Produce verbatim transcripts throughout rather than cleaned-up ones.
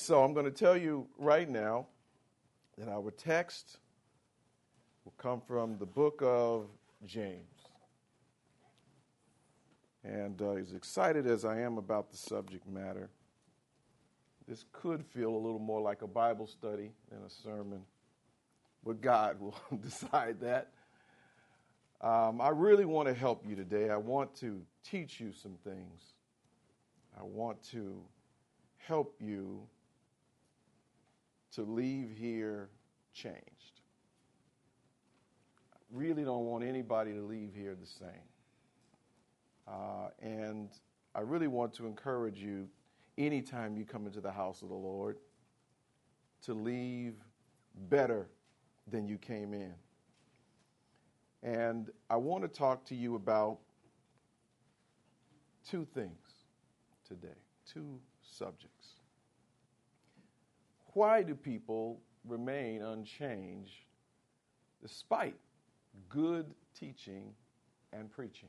so I'm going to tell you right now that our text will come from the book of James. And uh, as excited as I am about the subject matter, this could feel a little more like a Bible study than a sermon, but God will decide that. Um, I really want to help you today. I want to teach you some things. I want to help you to leave here changed. I really don't want anybody to leave here the same. Uh, and I really want to encourage you, anytime you come into the house of the Lord, to leave better than you came in. And I want to talk to you about two things today, two subjects. Why do people remain unchanged despite good teaching and preaching?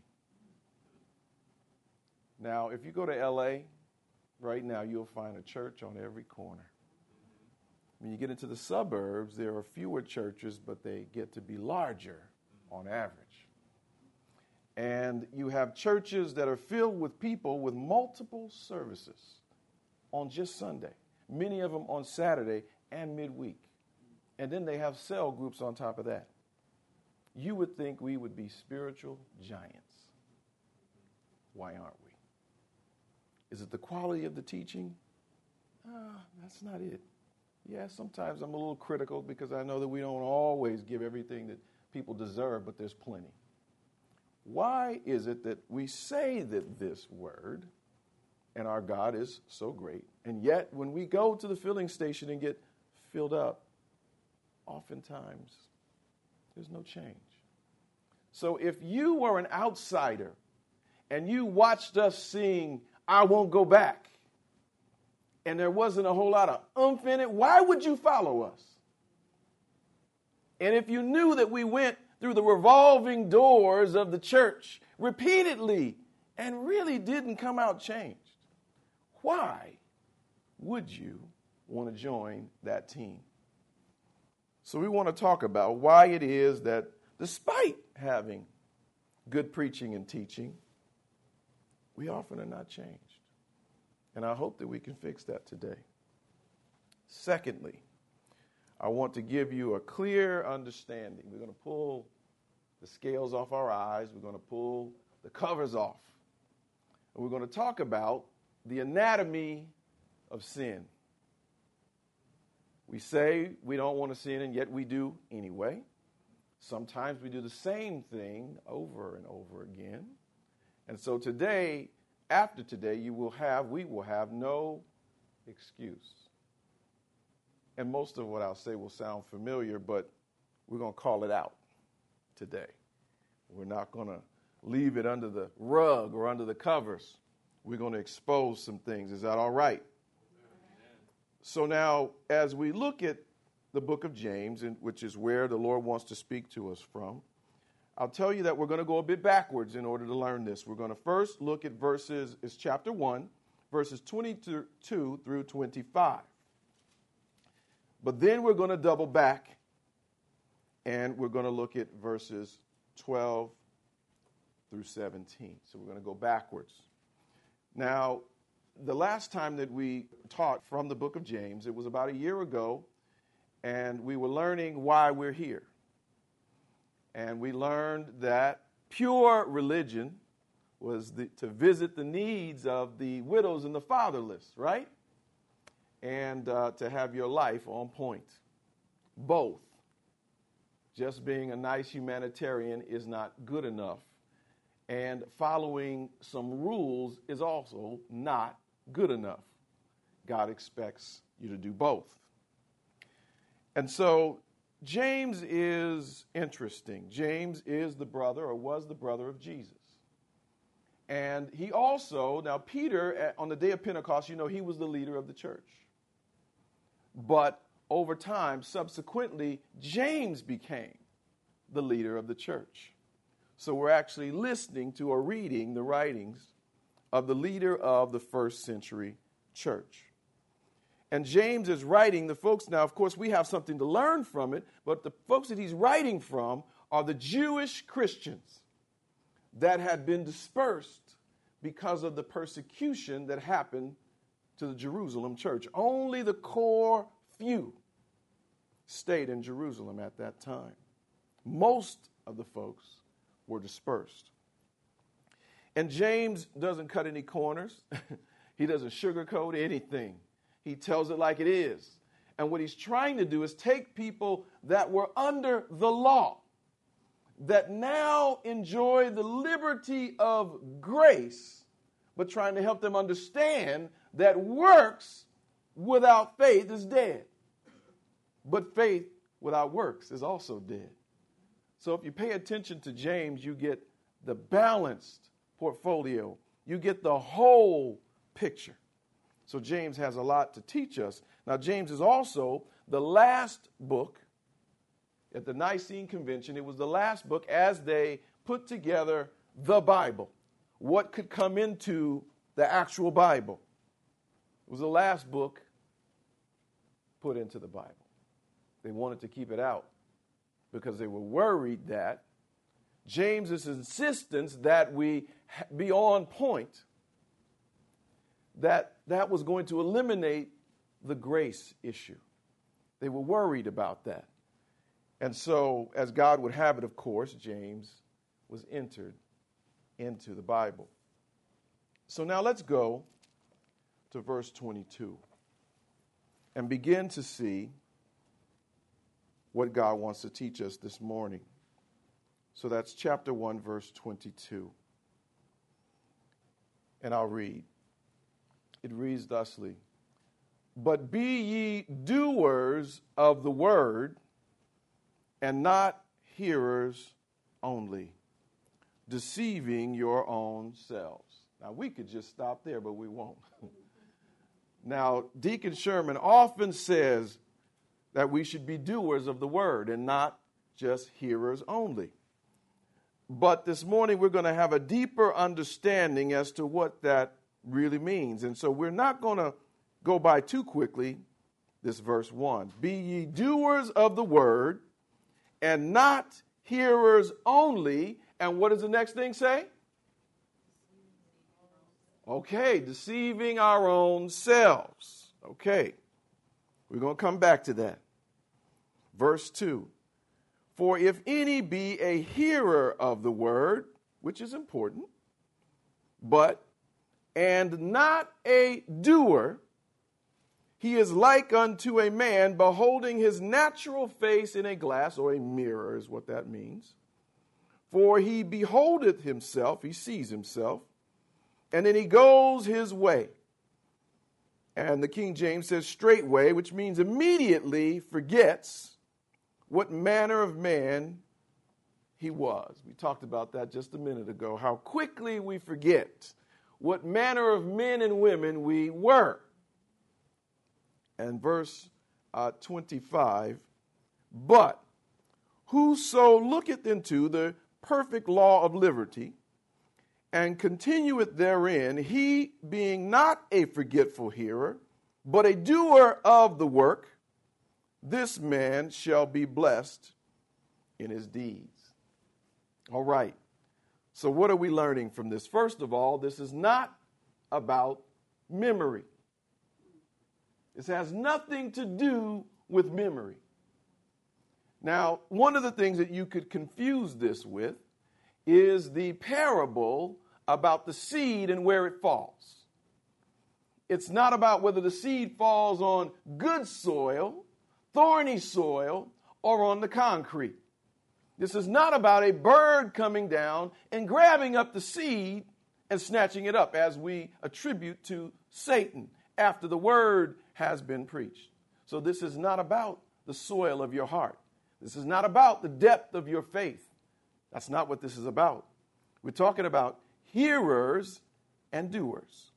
Now, if you go to L A right now, you'll find a church on every corner. When you get into the suburbs, there are fewer churches, but they get to be larger on average. And you have churches that are filled with people with multiple services on just Sunday, many of them on Saturday and midweek. And then they have cell groups on top of that. You would think we would be spiritual giants. Why aren't we? Is it the quality of the teaching? Ah, that's not it. Yeah, sometimes I'm a little critical because I know that we don't always give everything that people deserve, but there's plenty. Why is it that we say that this word and our God is so great, and yet when we go to the filling station and get filled up, oftentimes there's no change? So if you were an outsider and you watched us sing I Won't Go Back, and there wasn't a whole lot of oomph in it, why would you follow us? And if you knew that we went through the revolving doors of the church repeatedly and really didn't come out changed, why would you want to join that team? So we want to talk about why it is that despite having good preaching and teaching, we often are not changed. And I hope that we can fix that today. Secondly, I want to give you a clear understanding. We're going to pull the scales off our eyes. We're going to pull the covers off. And we're going to talk about the anatomy of sin. We say we don't want to sin, and yet we do anyway. Sometimes we do the same thing over and over again. And so today, after today, you will have, we will have no excuse. And most of what I'll say will sound familiar, but we're going to call it out today. We're not going to leave it under the rug or under the covers. We're going to expose some things. Is that all right? Amen. So now, as we look at the book of James, which is where the Lord wants to speak to us from, I'll tell you that we're going to go a bit backwards in order to learn this. We're going to first look at verses, it's chapter one, verses twenty-two through twenty-five. But then we're going to double back, and we're going to look at verses twelve through seventeen. So we're going to go backwards. Now, the last time that we taught from the book of James, it was about a year ago, and we were learning why we're here. And we learned that pure religion was the, to visit the needs of the widows and the fatherless, right? And uh, to have your life on point. Both. Just being a nice humanitarian is not good enough. And following some rules is also not good enough. God expects you to do both. And so James is interesting. James is the brother, or was the brother of Jesus. And he also, now Peter, on the day of Pentecost, you know, he was the leader of the church. But over time, subsequently, James became the leader of the church. So we're actually listening to or reading the writings of the leader of the first century church. And James is writing the folks. Now, of course, we have something to learn from it, but the folks that he's writing from are the Jewish Christians that had been dispersed because of the persecution that happened to the Jerusalem church. Only the core few stayed in Jerusalem at that time. Most of the folks were dispersed. And James doesn't cut any corners. He doesn't sugarcoat anything. He tells it like it is. And what he's trying to do is take people that were under the law, that now enjoy the liberty of grace, but trying to help them understand that works without faith is dead. But faith without works is also dead. So if you pay attention to James, you get the balanced portfolio. You get the whole picture. So James has a lot to teach us. Now, James is also the last book at the Nicene Convention. It was the last book as they put together the Bible. What could come into the actual Bible? It was the last book put into the Bible. They wanted to keep it out because they were worried that James's insistence that we be on point, that that was going to eliminate the grace issue. They were worried about that. And so, as God would have it, of course, James was entered into the Bible. So now let's go to verse twenty-two and begin to see what God wants to teach us this morning. So that's chapter one, verse twenty-two. And I'll read. It reads thusly: But be ye doers of the word, and not hearers only, deceiving your own selves. Now, we could just stop there, but we won't. Now, Deacon Sherman often says that we should be doers of the word and not just hearers only. But this morning, we're going to have a deeper understanding as to what that really means. And so we're not going to go by too quickly this verse one. Be ye doers of the word and not hearers only. And what does the next thing say? Okay, deceiving our own selves. Okay, we're going to come back to that. Verse two. For if any be a hearer of the word, which is important, but and not a doer, he is like unto a man beholding his natural face in a glass, or a mirror is what that means. For he beholdeth himself, he sees himself, and then he goes his way. And the King James says straightway, which means immediately forgets what manner of man he was. We talked about that just a minute ago, how quickly we forget what manner of men and women we were. And verse uh, twenty-five, but whoso looketh into the perfect law of liberty, and continueth therein, he being not a forgetful hearer, but a doer of the work, this man shall be blessed in his deeds. All right. So what are we learning from this? First of all, this is not about memory. This has nothing to do with memory. Now, one of the things that you could confuse this with is the parable about the seed and where it falls. It's not about whether the seed falls on good soil, thorny soil, or on the concrete. This is not about a bird coming down and grabbing up the seed and snatching it up, as we attribute to Satan after the word has been preached. So this is not about the soil of your heart. This is not about the depth of your faith. That's not what this is about. We're talking about hearers and doers.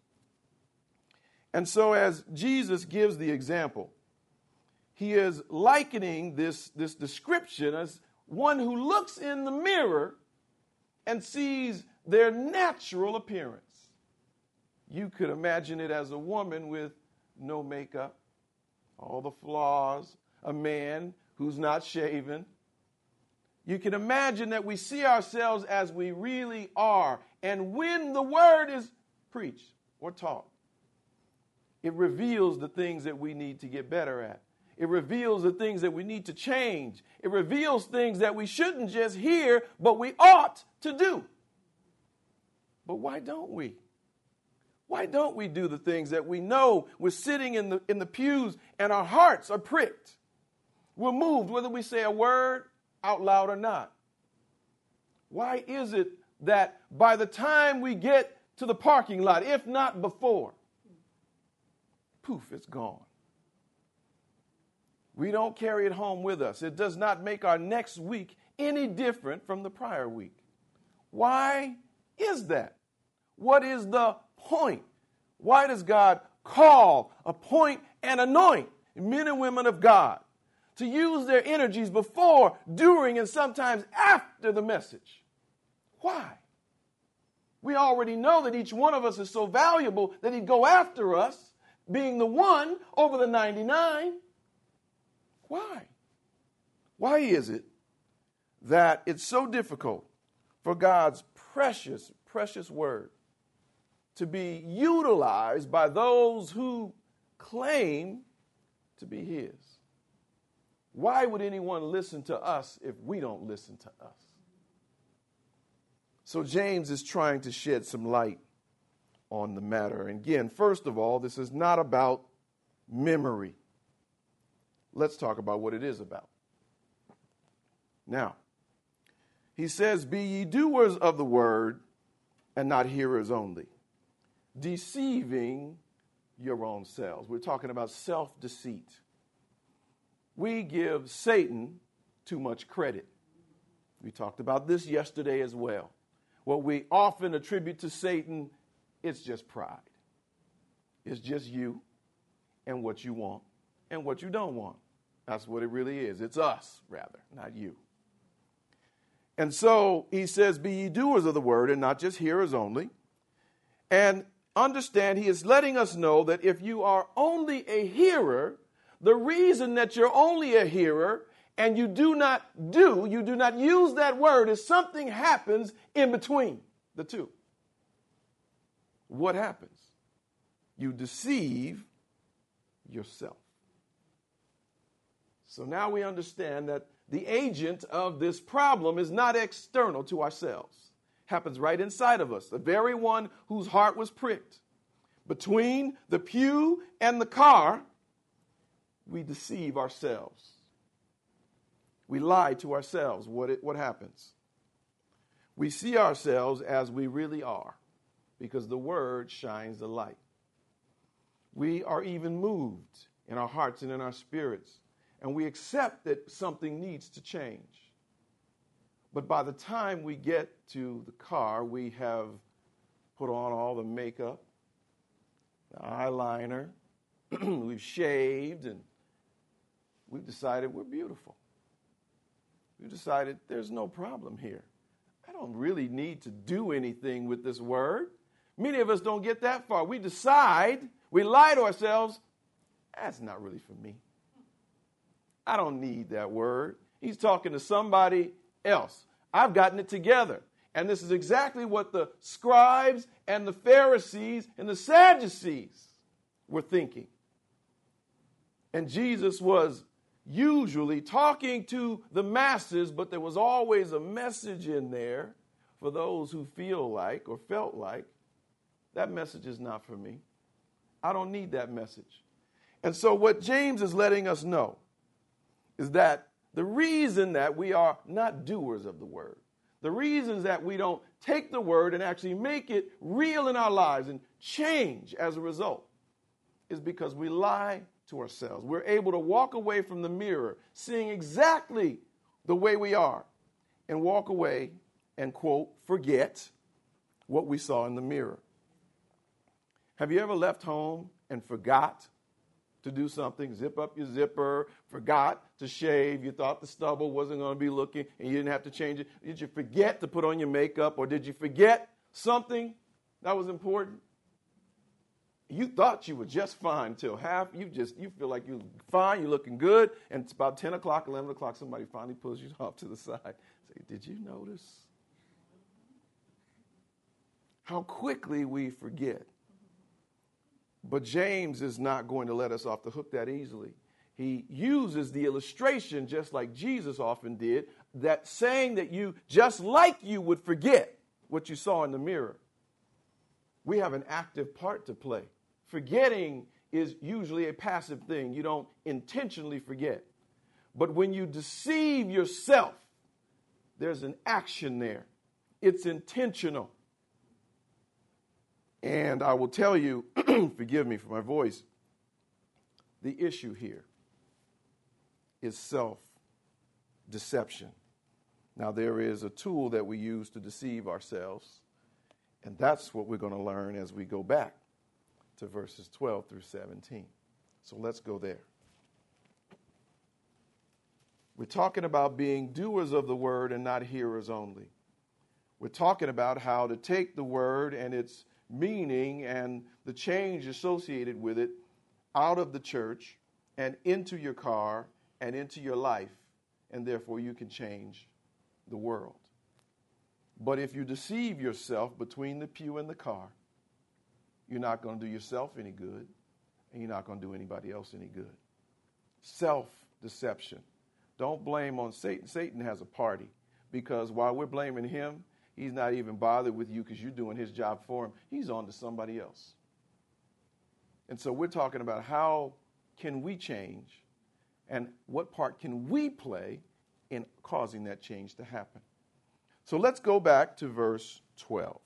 And so as Jesus gives the example, he is likening this, this description as one who looks in the mirror and sees their natural appearance. You could imagine it as a woman with no makeup, all the flaws, a man who's not shaven. You can imagine that we see ourselves as we really are. And when the word is preached or taught, it reveals the things that we need to get better at. It reveals the things that we need to change. It reveals things that we shouldn't just hear, but we ought to do. But why don't we? Why don't we do the things that we know? We're sitting in the, in the pews and our hearts are pricked. We're moved whether we say a word out loud or not. Why is it that by the time we get to the parking lot, if not before, poof, it's gone? We don't carry it home with us. It does not make our next week any different from the prior week. Why is that? What is the point? Why does God call, appoint, and anoint men and women of God to use their energies before, during, and sometimes after the message? Why? We already know that each one of us is so valuable that he'd go after us, being the one over the ninety-nine. Why? Why is it that it's so difficult for God's precious, precious word to be utilized by those who claim to be his? Why would anyone listen to us if we don't listen to us? So James is trying to shed some light on the matter. And again, first of all, this is not about memory. Let's talk about what it is about. Now, he says, be ye doers of the word and not hearers only, deceiving your own selves. We're talking about self-deceit. We give Satan too much credit. We talked about this yesterday as well. What we often attribute to Satan, it's just pride. It's just you and what you want and what you don't want. That's what it really is. It's us, rather, not you. And so he says, be ye doers of the word and not just hearers only. And understand, he is letting us know that if you are only a hearer, the reason that you're only a hearer and you do not do, you do not use that word, is something happens in between the two. What happens? You deceive yourself. So now we understand that the agent of this problem is not external to ourselves. Happens right inside of us, the very one whose heart was pricked. Between the pew and the car, we deceive ourselves. We lie to ourselves. What, it, what happens? We see ourselves as we really are because the word shines the light. We are even moved in our hearts and in our spirits, and we accept that something needs to change. But by the time we get to the car, we have put on all the makeup, the eyeliner, we've shaved, and we've decided we're beautiful. We've decided there's no problem here. I don't really need to do anything with this word. Many of us don't get that far. We decide, we lie to ourselves, that's not really for me. I don't need that word. He's talking to somebody else. I've gotten it together. And this is exactly what the scribes and the Pharisees and the Sadducees were thinking. And Jesus was usually talking to the masses, but there was always a message in there for those who feel like or felt like that message is not for me. I don't need that message. And so what James is letting us know is that the reason that we are not doers of the word, the reasons that we don't take the word and actually make it real in our lives and change as a result, is because we lie to ourselves. We're able to walk away from the mirror, seeing exactly the way we are, and walk away and, quote, forget what we saw in the mirror. Have you ever left home and forgot to do something, zip up your zipper, forgot to shave, you thought the stubble wasn't going to be looking and you didn't have to change it? Did you forget to put on your makeup, or did you forget something that was important? You thought you were just fine till half. You just you feel like you're fine, you're looking good, and it's about ten o'clock, eleven o'clock, somebody finally pulls you off to the side. Say, did you notice how quickly we forget? But James is not going to let us off the hook that easily. He uses the illustration, just like Jesus often did, that saying that you, just like you would forget what you saw in the mirror. We have an active part to play. Forgetting is usually a passive thing. You don't intentionally forget. But when you deceive yourself, there's an action there. It's intentional. And I will tell you, forgive me for my voice, the issue here is self-deception. Now, there is a tool that we use to deceive ourselves, and that's what we're going to learn as we go back to verses twelve through seventeen. So let's go there. We're talking about being doers of the word and not hearers only. We're talking about how to take the word and its meaning and the change associated with it out of the church and into your car and into your life, and therefore you can change the world. But if you deceive yourself between the pew and the car, you're not going to do yourself any good, and you're not going to do anybody else any good. Self-deception. Don't blame on Satan. Satan has a party, because while we're blaming him, he's not even bothered with you because you're doing his job for him. He's on to somebody else. And so we're talking about how can we change and what part can we play in causing that change to happen. So let's go back to verse twelve.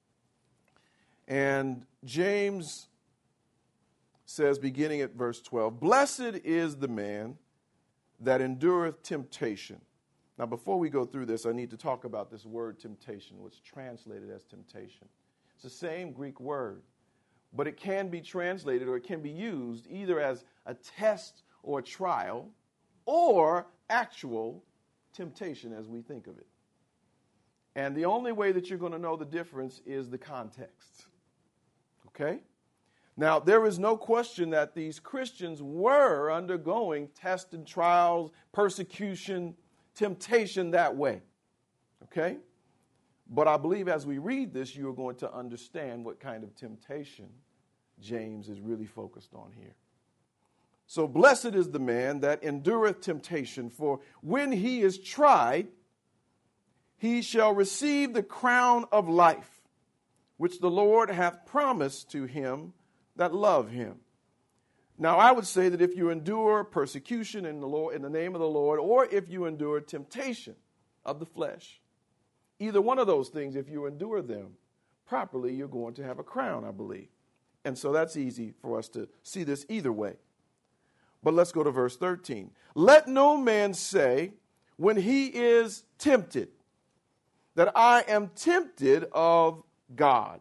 And James says, beginning at verse twelve, "Blessed is the man that endureth temptation." Now, before we go through this, I need to talk about this word temptation, what's translated as temptation. It's the same Greek word, but it can be translated or it can be used either as a test or a trial or actual temptation as we think of it. And the only way that you're going to know the difference is the context. Okay? Now, there is no question that these Christians were undergoing tests and trials, persecution, temptation that way. Okay? But I believe as we read this, you are going to understand what kind of temptation James is really focused on here. So blessed is the man that endureth temptation, for when he is tried, he shall receive the crown of life, which the Lord hath promised to him that love him. Now, I would say that if you endure persecution in the Lord, in the name of the Lord, or if you endure temptation of the flesh, either one of those things, if you endure them properly, you're going to have a crown, I believe. And so that's easy for us to see this either way. But let's go to verse thirteen. "Let no man say when he is tempted that I am tempted of God."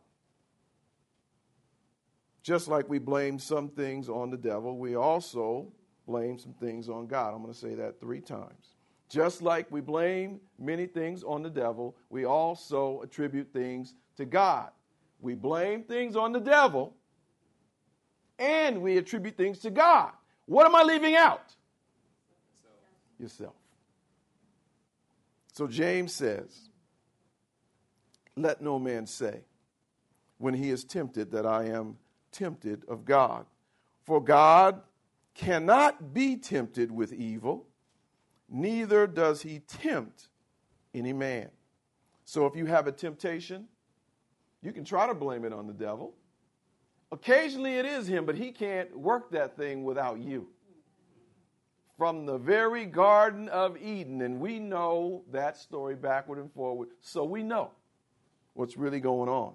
Just like we blame some things on the devil, we also blame some things on God. I'm going to say that three times. Just like we blame many things on the devil, we also attribute things to God. We blame things on the devil, and we attribute things to God. What am I leaving out? Yourself. So James says, "Let no man say when he is tempted that I am tempted of God. For God cannot be tempted with evil, neither does he tempt any man." So if you have a temptation, you can try to blame it on the devil. Occasionally it is him, but he can't work that thing without you. From the very Garden of Eden, and we know that story backward and forward, so we know what's really going on.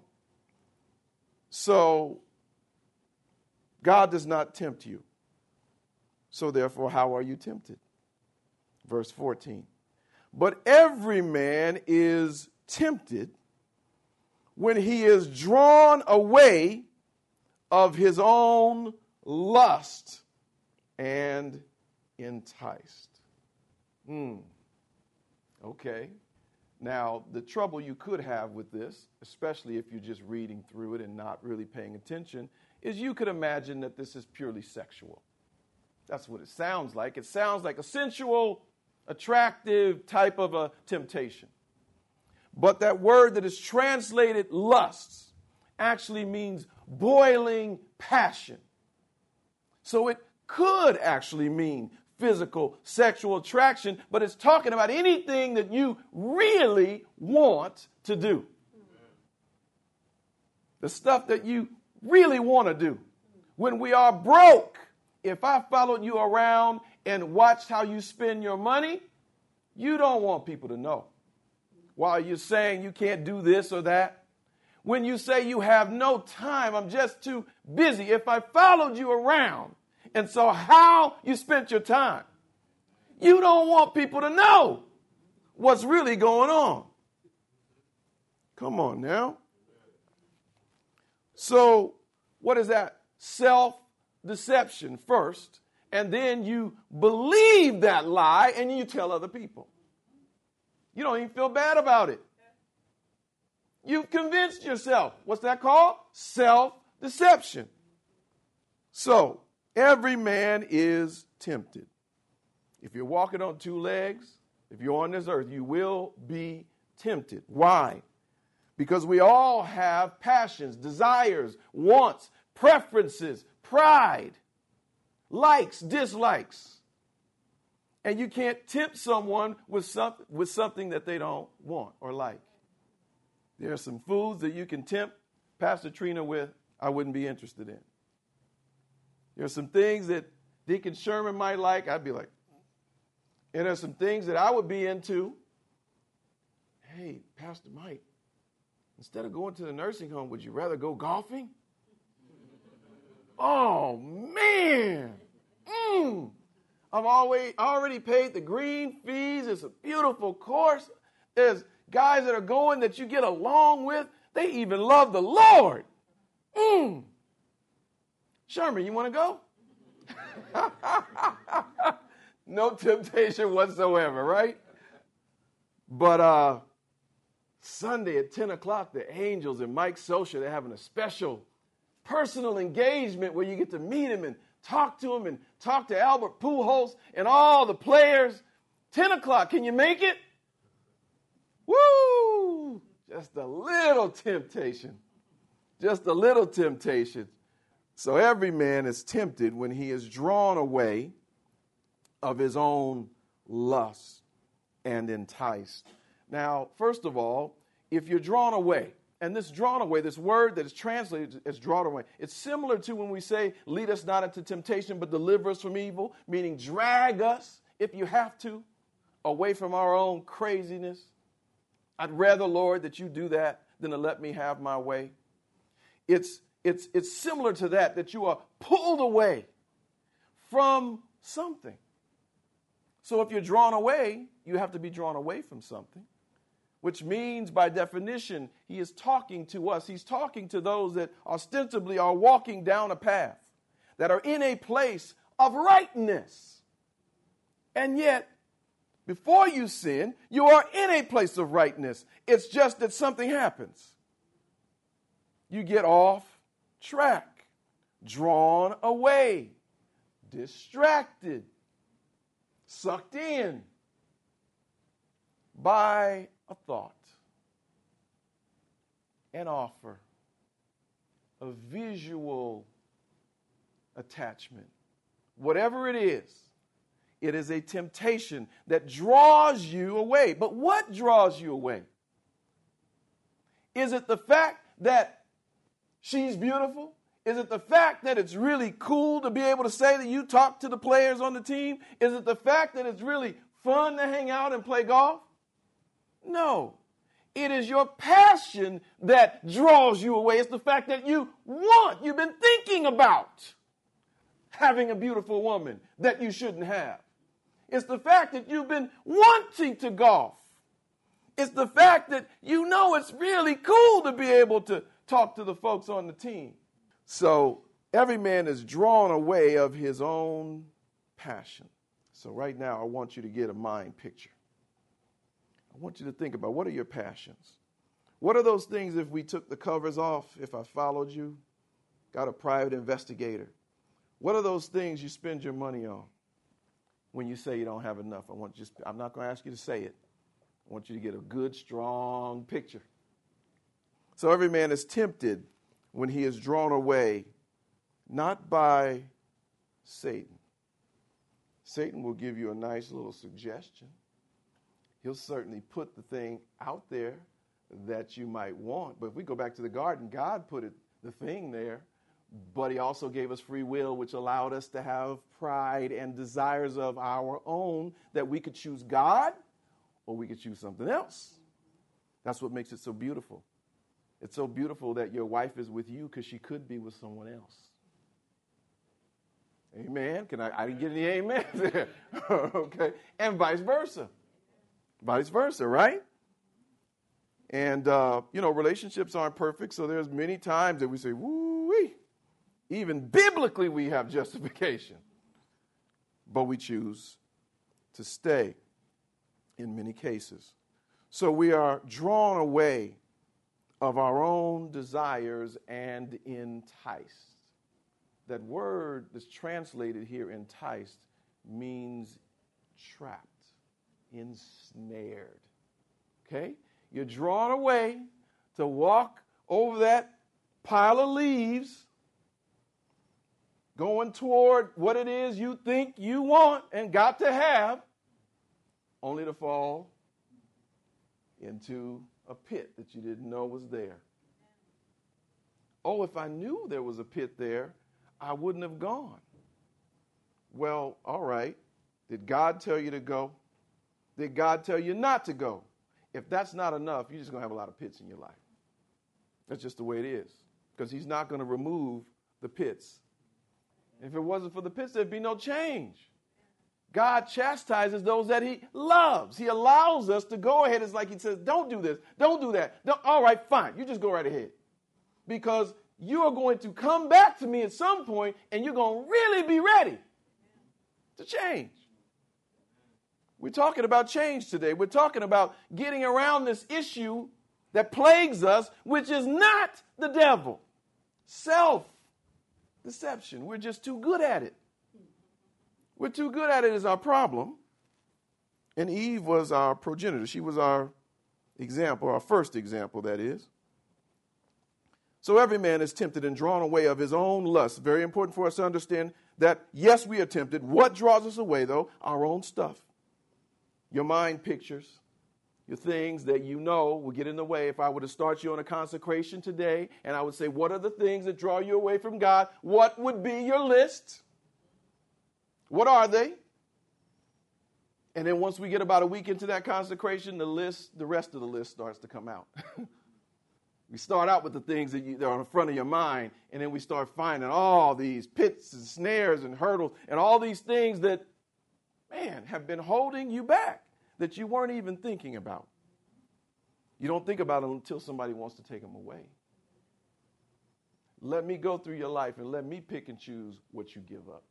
So God does not tempt you. So therefore, how are you tempted? Verse fourteen. "But every man is tempted when he is drawn away of his own lust and enticed." Hmm. Okay. Now, the trouble you could have with this, especially if you're just reading through it and not really paying attention, is you could imagine that this is purely sexual. That's what it sounds like. It sounds like a sensual, attractive type of a temptation. But that word that is translated lusts actually means boiling passion. So it could actually mean physical, sexual attraction, but it's talking about anything that you really want to do. The stuff that you really want to do. When we are broke, if I followed you around and watched how you spend your money, you don't want people to know. While you're saying you can't do this or that. When you say you have no time, I'm just too busy. If I followed you around and saw how you spent your time, you don't want people to know what's really going on. Come on now. So what is that? Self-deception first, and then you believe that lie and you tell other people. You don't even feel bad about it. You've convinced yourself. What's that called? Self-deception. So, every man is tempted. If you're walking on two legs, if you're on this earth, you will be tempted. Why? Because we all have passions, desires, wants, preferences, pride, likes, dislikes. And you can't tempt someone with something, with something that they don't want or like. There are some foods that you can tempt Pastor Trina with I wouldn't be interested in. There are some things that Deacon Sherman might like, I'd be like. And there's some things that I would be into. Hey, Pastor Mike, instead of going to the nursing home, would you rather go golfing? Oh, man. Mm. I've always, already paid the green fees. It's a beautiful course. There's guys that are going that you get along with. They even love the Lord. Mm. Sherman, you want to go? No temptation whatsoever, right? But uh, Sunday at ten o'clock, the Angels and Mike Socha, they're having a special personal engagement where you get to meet him and talk to him and talk to Albert Pujols and all the players. ten o'clock, can you make it? Woo! Just a little temptation. Just a little temptation. So every man is tempted when he is drawn away of his own lust and enticed. Now, first of all, if you're drawn away, and this drawn away, this word that is translated as drawn away, it's similar to when we say, lead us not into temptation, but deliver us from evil, meaning drag us, if you have to, away from our own craziness. I'd rather, Lord, that you do that than to let me have my way. It's, it's, it's similar to that, that you are pulled away from something. So if you're drawn away, you have to be drawn away from something, which means by definition, he is talking to us. He's talking to those that ostensibly are walking down a path, that are in a place of rightness. And yet, before you sin, you are in a place of rightness. It's just that something happens. You get off track, drawn away, distracted, sucked in by a thought, an offer, a visual attachment. Whatever it is, it is a temptation that draws you away. But what draws you away? Is it the fact that she's beautiful? Is it the fact that it's really cool to be able to say that you talk to the players on the team? Is it the fact that it's really fun to hang out and play golf? No. It is your passion that draws you away. It's the fact that you want, you've been thinking about having a beautiful woman that you shouldn't have. It's the fact that you've been wanting to golf. It's the fact that you know it's really cool to be able to talk to the folks on the team. So every man is drawn away of his own passion. So right now I want you to get a mind picture. I want you to think about, what are your passions? What are those things if we took the covers off, if I followed you, got a private investigator. What are those things you spend your money on when you say you don't have enough? I want you to, I'm not going to ask you to say it. I want you to get a good, strong picture. So every man is tempted when he is drawn away, not by Satan. Satan will give you a nice little suggestion. He'll certainly put the thing out there that you might want. But if we go back to the garden, God put it, the thing there, but he also gave us free will, which allowed us to have pride and desires of our own, that we could choose God or we could choose something else. That's what makes it so beautiful. It's so beautiful that your wife is with you because she could be with someone else. Amen. Can I, I didn't get any amen there. Okay. And vice versa. Vice versa, right? And, uh, you know, relationships aren't perfect, so there's many times that we say, woo-wee. Even biblically we have justification. But we choose to stay in many cases. So we are drawn away of our own desires and enticed. That word that's translated here, enticed, means trapped, ensnared. Okay? You're drawn away to walk over that pile of leaves, going toward what it is you think you want and got to have, only to fall into a pit that you didn't know was there. Oh, if I knew there was a pit there, I wouldn't have gone. Well, all right. Did God tell you to go? Did God tell you not to go? If that's not enough, you're just going to have a lot of pits in your life. That's just the way it is. Because he's not going to remove the pits. If it wasn't for the pits, there'd be no change. God chastises those that he loves. He allows us to go ahead. It's like he says, don't do this. Don't do that. Don't, all right, fine. You just go right ahead. Because you are going to come back to me at some point, and you're going to really be ready to change. We're talking about change today. We're talking about getting around this issue that plagues us, which is not the devil. Self-deception. We're just too good at it. We're too good at it is our problem. And Eve was our progenitor. She was our example, our first example, that is. So every man is tempted and drawn away of his own lust. Very important for us to understand that, yes, we are tempted. What draws us away, though? Our own stuff. Your mind pictures, your things that you know will get in the way. If I were to start you on a consecration today, and I would say, what are the things that draw you away from God? What would be your list? What are they? And then once we get about a week into that consecration, the list, the rest of the list starts to come out. We start out with the things that, you, that are in front of your mind, and then we start finding all these pits and snares and hurdles and all these things that, man, have been holding you back that you weren't even thinking about. You don't think about them until somebody wants to take them away. Let me go through your life and let me pick and choose what you give up.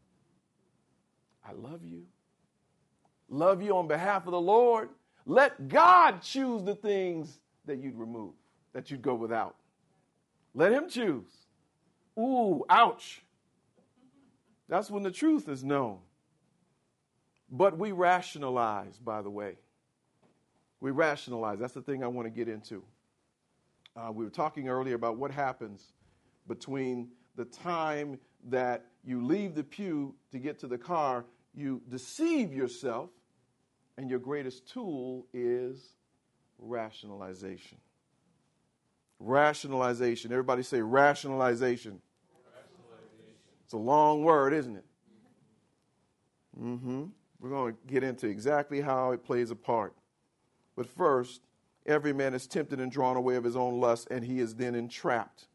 I love you. Love you on behalf of the Lord. Let God choose the things that you'd remove, that you'd go without. Let him choose. Ooh, ouch. That's when the truth is known. But we rationalize, by the way. We rationalize. That's the thing I want to get into. Uh, we were talking earlier about what happens between the time that you leave the pew to get to the car. You deceive yourself, and your greatest tool is rationalization. Rationalization. Everybody say rationalization. Rationalization. It's a long word, isn't it? Mm-hmm. We're going to get into exactly how it plays a part. But first, every man is tempted and drawn away of his own lust, and he is then entrapped.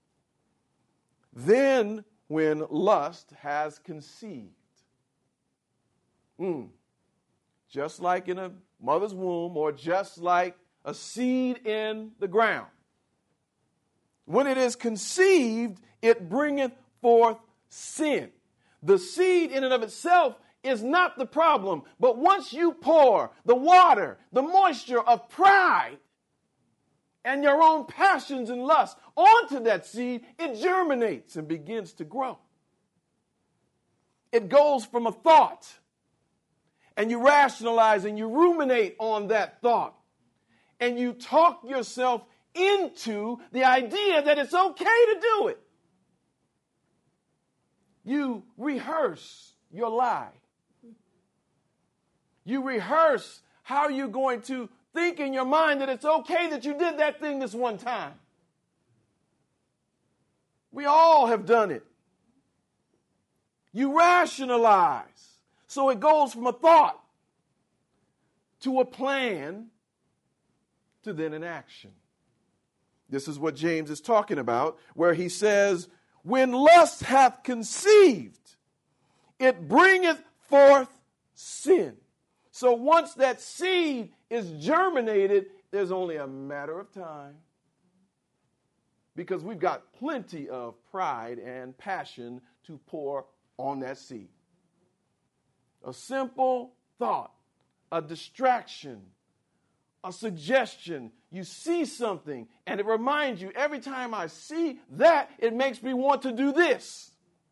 Then, when lust has conceived, mm, just like in a mother's womb, or just like a seed in the ground, when it is conceived, it bringeth forth sin. The seed in and of itself is not the problem, but once you pour the water, the moisture of pride and your own passions and lusts onto that seed, it germinates and begins to grow. It goes from a thought, and you rationalize and you ruminate on that thought, and you talk yourself into the idea that it's okay to do it. You rehearse your lie. You rehearse how you're going to think in your mind that it's okay that you did that thing this one time. We all have done it. You rationalize. So it goes from a thought to a plan to then an action. This is what James is talking about, where he says, when lust hath conceived, it bringeth forth sin. So once that seed is germinated, there's only a matter of time. Because we've got plenty of pride and passion to pour on that seed. A simple thought, a distraction, a suggestion. You see something and it reminds you, every time I see that, it makes me want to do this.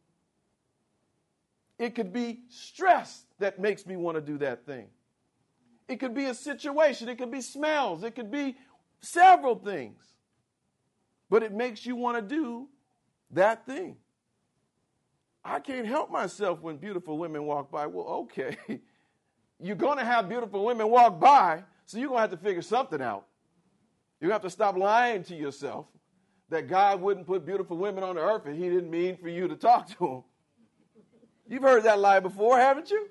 It could be stress that makes me want to do that thing. It could be a situation. It could be smells. It could be several things. But it makes you want to do that thing. I can't help myself when beautiful women walk by. Well, okay. You're going to have beautiful women walk by, so you're going to have to figure something out. You have to stop lying to yourself that God wouldn't put beautiful women on the earth if he didn't mean for you to talk to them. You've heard that lie before, haven't you?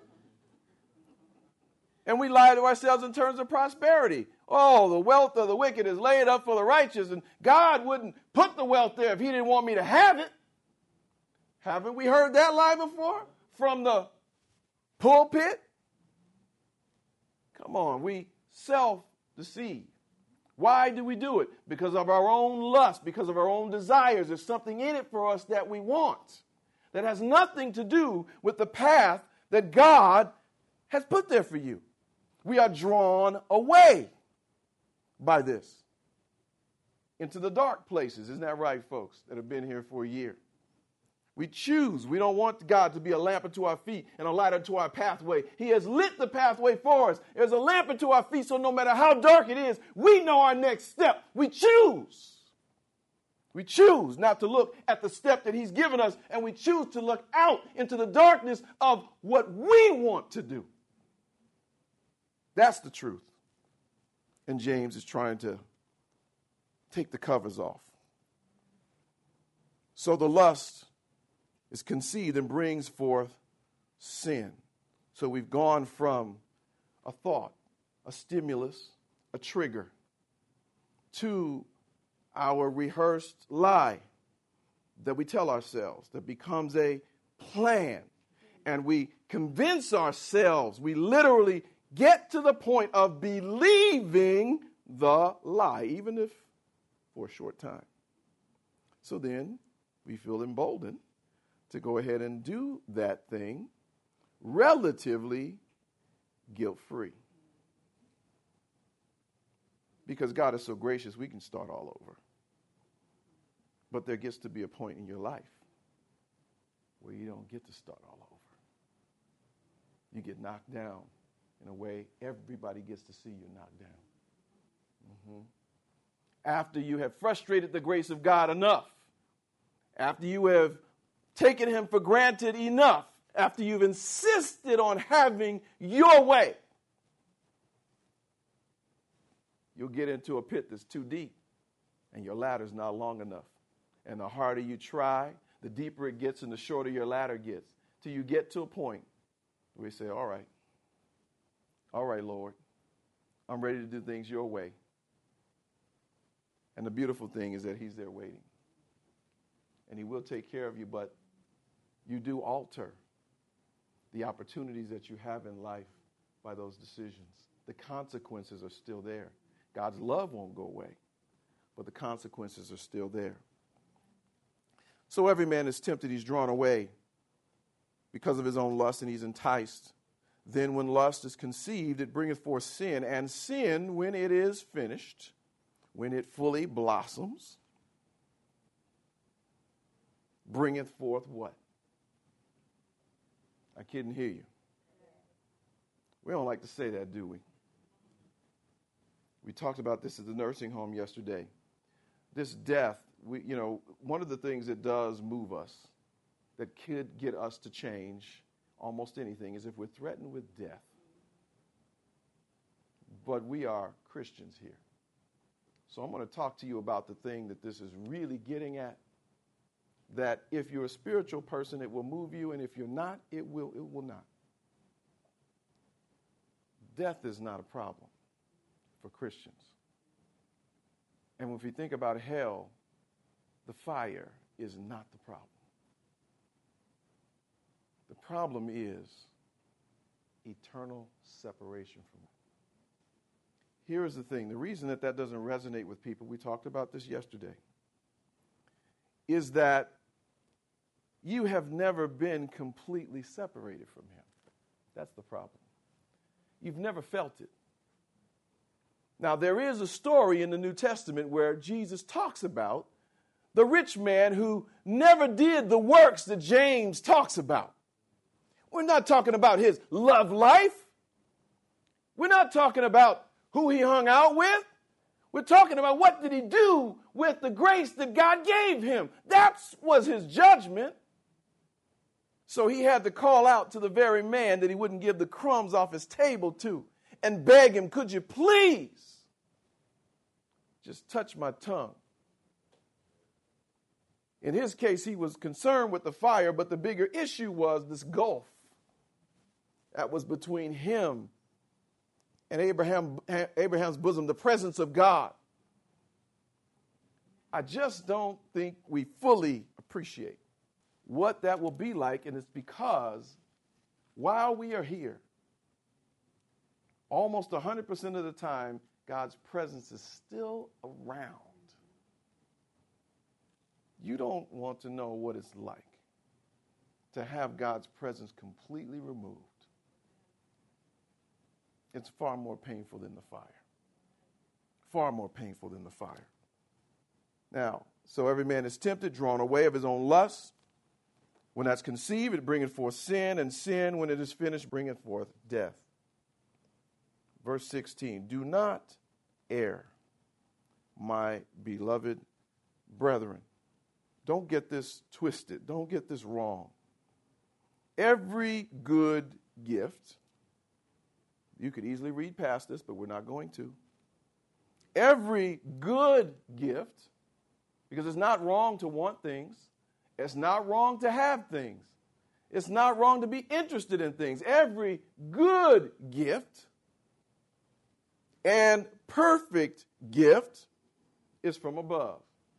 And we lie to ourselves in terms of prosperity. Oh, the wealth of the wicked is laid up for the righteous, and God wouldn't put the wealth there if he didn't want me to have it. Haven't we heard that lie before from the pulpit? Come on, we self-deceive. Why do we do it? Because of our own lust, because of our own desires. There's something in it for us that we want that has nothing to do with the path that God has put there for you. We are drawn away by this into the dark places. Isn't that right, folks, that have been here for a year? We choose. We don't want God to be a lamp unto our feet and a light unto our pathway. He has lit the pathway for us. There's a lamp unto our feet, so no matter how dark it is, we know our next step. We choose. We choose not to look at the step that he's given us, and we choose to look out into the darkness of what we want to do. That's the truth. And James is trying to take the covers off. So the lust is conceived and brings forth sin. So we've gone from a thought, a stimulus, a trigger, to our rehearsed lie that we tell ourselves that becomes a plan. And we convince ourselves, we literally get to the point of believing the lie, even if for a short time. So then we feel emboldened to go ahead and do that thing relatively guilt-free. Because God is so gracious, we can start all over. But there gets to be a point in your life where you don't get to start all over. You get knocked down in a way everybody gets to see you knocked down. Mm-hmm. After you have frustrated the grace of God enough, after you have taken him for granted enough, after you've insisted on having your way, you'll get into a pit that's too deep, and your ladder's not long enough. And the harder you try, the deeper it gets and the shorter your ladder gets, till you get to a point where you say, all right, all right, Lord, I'm ready to do things your way. And the beautiful thing is that he's there waiting. And he will take care of you, but you do alter the opportunities that you have in life by those decisions. The consequences are still there. God's love won't go away, but the consequences are still there. So every man is tempted, he's drawn away because of his own lust, and he's enticed. Then when lust is conceived, it bringeth forth sin, and sin, when it is finished, when it fully blossoms, bringeth forth what? I couldn't hear you. We don't like to say that, do we? We talked about this at the nursing home yesterday. This death, we, you know, one of the things that does move us, that could get us to change almost anything, is if we're threatened with death. But we are Christians here. So I'm going to talk to you about the thing that this is really getting at, that if you're a spiritual person, it will move you, and if you're not, it will, it will not. Death is not a problem for Christians. And if we think about hell, the fire is not the problem. The problem is eternal separation from God. Here is the thing. The reason that that doesn't resonate with people, we talked about this yesterday, is that you have never been completely separated from him. That's the problem. You've never felt it. Now, there is a story in the New Testament where Jesus talks about the rich man who never did the works that James talks about. We're not talking about his love life. We're not talking about who he hung out with. We're talking about what did he do with the grace that God gave him. That was his judgment. So he had to call out to the very man that he wouldn't give the crumbs off his table to and beg him, could you please just touch my tongue? In his case, he was concerned with the fire, but the bigger issue was this gulf that was between him and Abraham, Abraham's bosom, the presence of God. I just don't think we fully appreciate what that will be like, and it's because while we are here, almost one hundred percent of the time, God's presence is still around. You don't want to know what it's like to have God's presence completely removed. It's far more painful than the fire. Far more painful than the fire. Now, so every man is tempted, drawn away of his own lust. When that's conceived, it bringeth forth sin, and sin, when it is finished, bringeth forth death. Verse sixteen, do not err, my beloved brethren. Don't get this twisted. Don't get this wrong. Every good gift, you could easily read past this, but we're not going to. Every good gift, because it's not wrong to want things. It's not wrong to have things. It's not wrong to be interested in things. Every good gift and perfect gift is from above.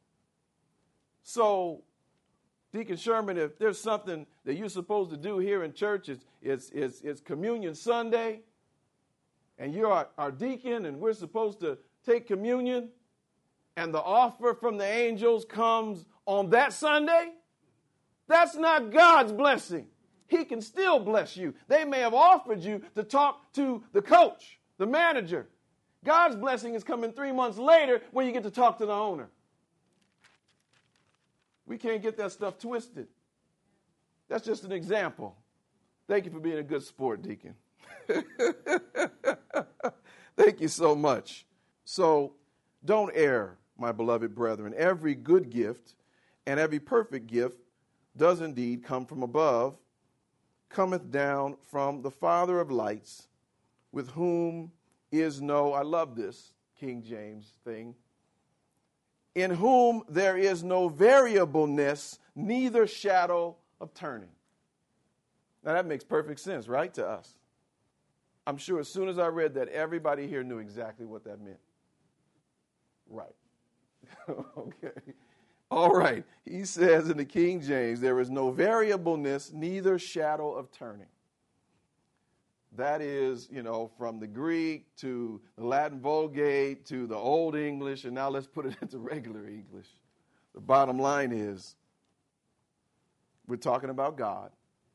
So, Deacon Sherman, if there's something that you're supposed to do here in church, it's, it's, it's, it's Communion Sunday, and you're our, our deacon, and we're supposed to take communion, and the offer from the angels comes on that Sunday, that's not God's blessing. He can still bless you. They may have offered you to talk to the coach, the manager. God's blessing is coming three months later when you get to talk to the owner. We can't get that stuff twisted. That's just an example. Thank you for being a good sport, Deacon. Thank you so much. So don't err, my beloved brethren. Every good gift and every perfect gift does indeed come from above, cometh down from the Father of lights, with whom is no, I love this King James thing, in whom there is no variableness, neither shadow of turning. Now that makes perfect sense, right, to us. I'm sure as soon as I read that, everybody here knew exactly what that meant. Right. Okay. All right. He says in the King James, there is no variableness, neither shadow of turning. That is, you know, from the Greek to the Latin Vulgate to the Old English, and now let's put it into regular English. The bottom line is, we're talking about God.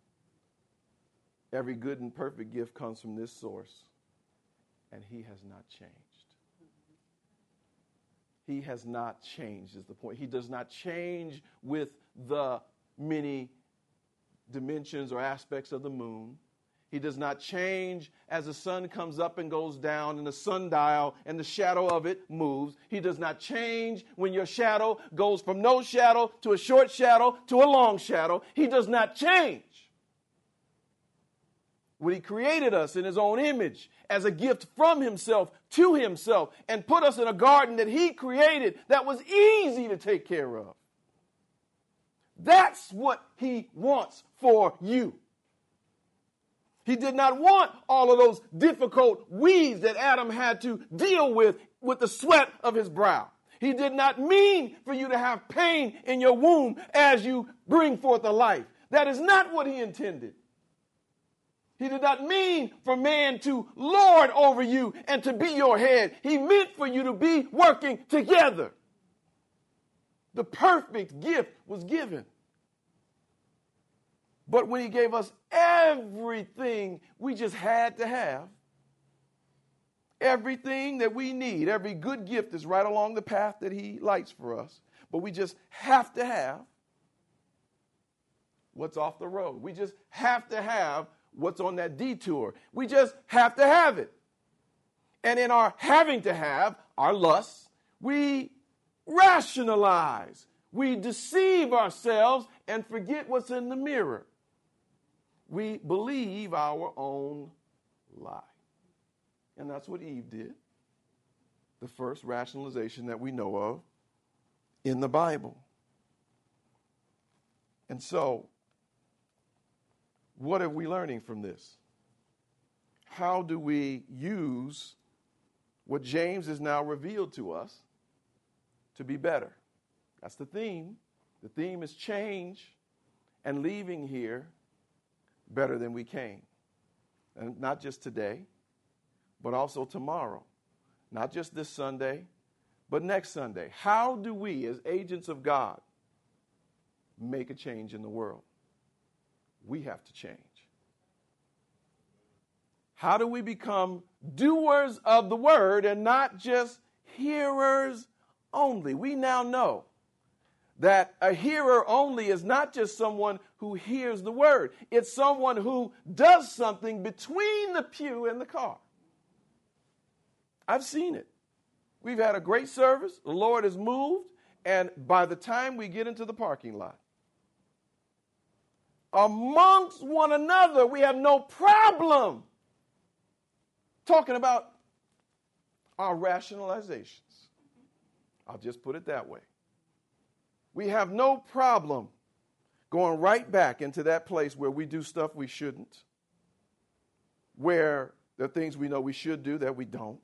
Every good and perfect gift comes from this source, and he has not changed. he has not changed, is the point. He does not change with the many dimensions or aspects of the moon. He does not change as the sun comes up and goes down and the sundial and the shadow of it moves. He does not change when your shadow goes from no shadow to a short shadow to a long shadow. He does not change. When he created us in his own image as a gift from himself to himself and put us in a garden that he created that was easy to take care of. That's what he wants for you. He did not want all of those difficult weeds that Adam had to deal with with the sweat of his brow. He did not mean for you to have pain in your womb as you bring forth a life. That is not what he intended. He did not mean for man to lord over you and to be your head. He meant for you to be working together. The perfect gift was given. But when he gave us everything we just had to have, everything that we need, every good gift is right along the path that he lights for us. But we just have to have what's off the road. We just have to have what's on that detour. We just have to have it. And in our having to have, our lusts, we rationalize. We deceive ourselves and forget what's in the mirror. We believe our own lie. And that's what Eve did. The first rationalization that we know of in the Bible. And so, what are we learning from this? How do we use what James has now revealed to us to be better? That's the theme. The theme is change and leaving here better than we came. And not just today, but also tomorrow. Not just this Sunday, but next Sunday. How do we, as agents of God, make a change in the world? We have to change. How do we become doers of the word and not just hearers only? We now know that a hearer only is not just someone who hears the word. It's someone who does something between the pew and the car. I've seen it. We've had a great service. The Lord has moved. And by the time we get into the parking lot, amongst one another, we have no problem talking about our rationalizations. I'll just put it that way. We have no problem going right back into that place where we do stuff we shouldn't, where there are things we know we should do that we don't,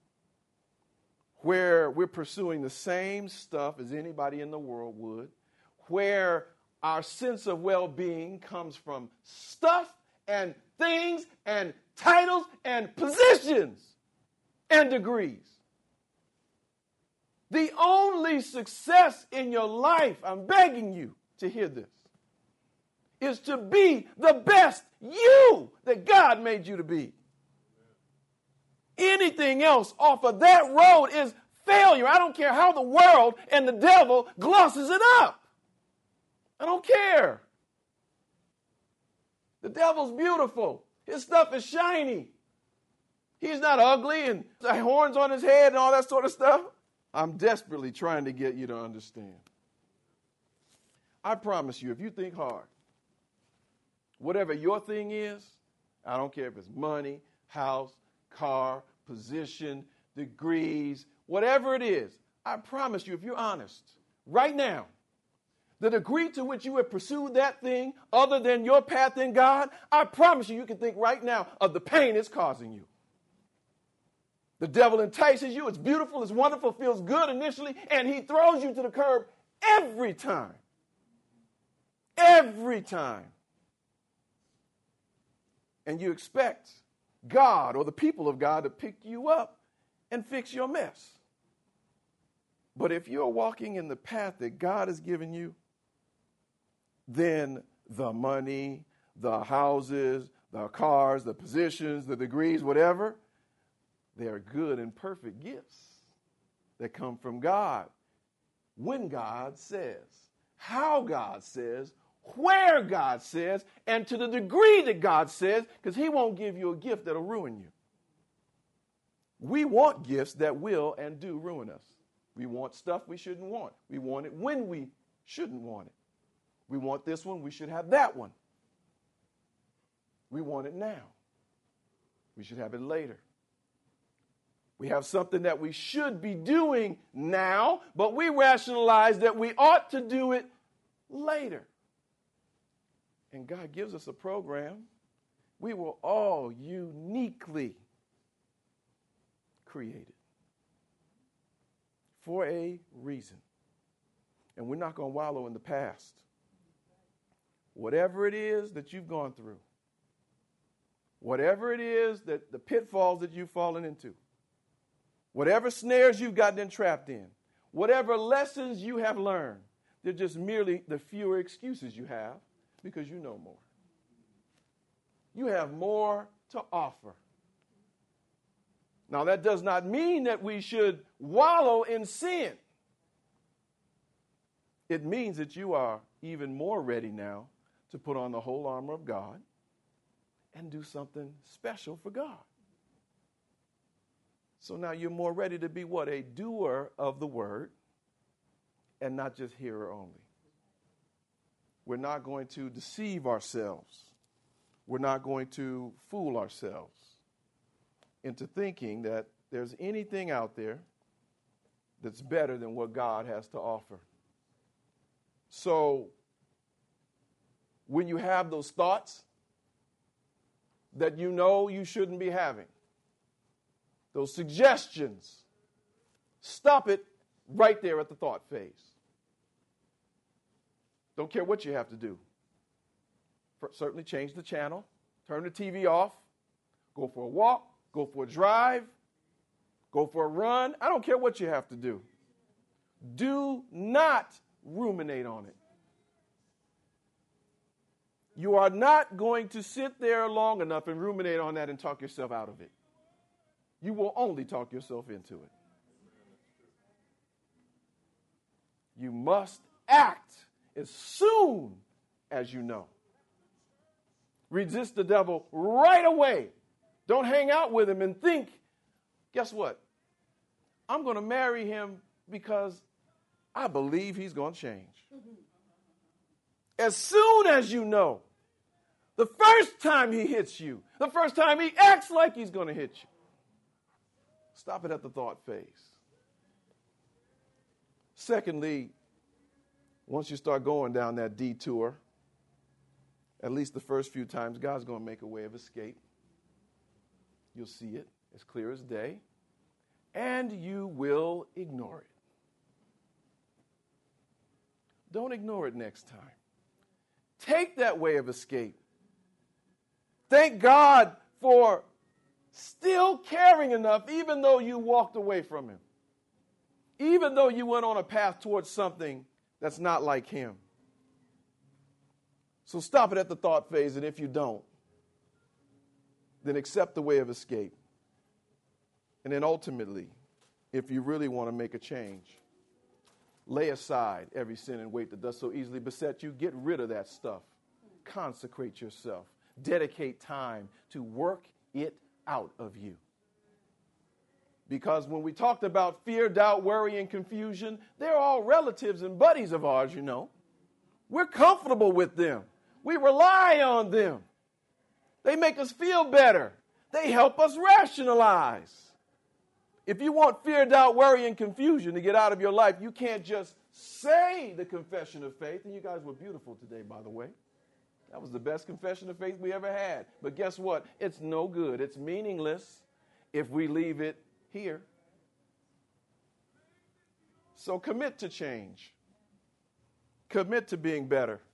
where we're pursuing the same stuff as anybody in the world would, where our sense of well-being comes from stuff and things and titles and positions and degrees. The only success in your life, I'm begging you to hear this, is to be the best you that God made you to be. Anything else off of that road is failure. I don't care how the world and the devil glosses it up. I don't care. The devil's beautiful. His stuff is shiny. He's not ugly and horns on his head and all that sort of stuff. I'm desperately trying to get you to understand. I promise you, if you think hard, whatever your thing is, I don't care if it's money, house, car, position, degrees, whatever it is, I promise you, if you're honest, right now, the degree to which you have pursued that thing other than your path in God, I promise you, you can think right now of the pain it's causing you. The devil entices you. It's beautiful. It's wonderful. Feels good initially. And he throws you to the curb every time. Every time. And you expect God or the people of God to pick you up and fix your mess. But if you're walking in the path that God has given you, then the money, the houses, the cars, the positions, the degrees, whatever, they are good and perfect gifts. that come from God. When God says, how God says, where God says, and to the degree that God says, because he won't give you a gift that'll ruin you. We want gifts that will and do ruin us. We want stuff we shouldn't want. We want it when we shouldn't want it. We want this one, we should have that one. We want it now. We should have it later. We have something that we should be doing now, but we rationalize that we ought to do it later. And God gives us a program. We were all uniquely created for a reason. And we're not going to wallow in the past. Whatever it is that you've gone through, whatever it is that the pitfalls that you've fallen into, whatever snares you've gotten entrapped in, whatever lessons you have learned, they're just merely the fewer excuses you have because you know more. You have more to offer. Now, that does not mean that we should wallow in sin. It means that you are even more ready now to put on the whole armor of God and do something special for God. So now you're more ready to be what? A doer of the word and not just hearer only. We're not going to deceive ourselves. We're not going to fool ourselves into thinking that there's anything out there that's better than what God has to offer. So when you have those thoughts that you know you shouldn't be having, those suggestions, stop it right there at the thought phase. Don't care what you have to do. Certainly change the channel, turn the T V off, go for a walk, go for a drive, go for a run. I don't care what you have to do. Do not ruminate on it. You are not going to sit there long enough and ruminate on that and talk yourself out of it. You will only talk yourself into it. You must act as soon as you know. Resist the devil right away. Don't hang out with him and think, guess what? I'm going to marry him because I believe he's going to change. As soon as you know, the first time he hits you, the first time he acts like he's going to hit you, stop it at the thought phase. Secondly, once you start going down that detour, at least the first few times, God's going to make a way of escape. You'll see it as clear as day, and you will ignore it. Don't ignore it next time. Take that way of escape. Thank God for still caring enough, even though you walked away from him, even though you went on a path towards something that's not like him. So stop it at the thought phase, and if you don't, then accept the way of escape. And then ultimately, if you really want to make a change, lay aside every sin and weight that does so easily beset you. Get rid of that stuff. Consecrate yourself. Dedicate time to work it out of you. Because when we talked about fear, doubt, worry, and confusion, they're all relatives and buddies of ours, you know. We're comfortable with them. We rely on them. They make us feel better. They help us rationalize. If you want fear, doubt, worry, and confusion to get out of your life, you can't just say the confession of faith. And you guys were beautiful today, by the way. That was the best confession of faith we ever had. But guess what? It's no good. It's meaningless if we leave it here. So commit to change. Commit to being better.